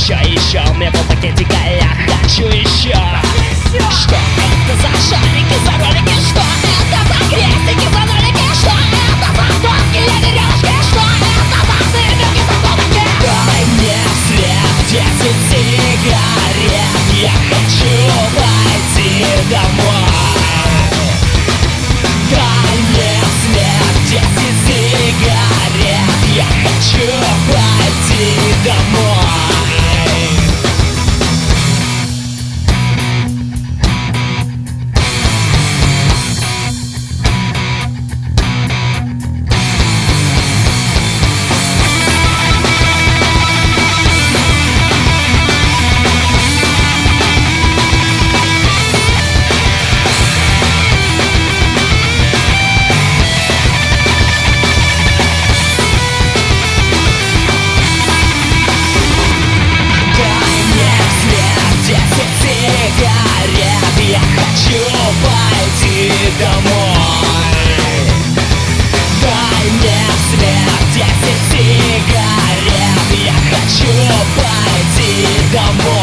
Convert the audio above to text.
еще мне полпакетика, я хочу еще. Что это за шарики, за ролики? Что это за крестики, за нолики? Что это за тонкие деревушки? Что это за сырники, за тоники? Дай мне свет, 10 сигарет, я хочу пойти домой. Дай мне свет, 10 сигарет, я хочу пойти домой. Я хочу пойти домой. Дай мне свет, 10 сигарет, я хочу пойти домой.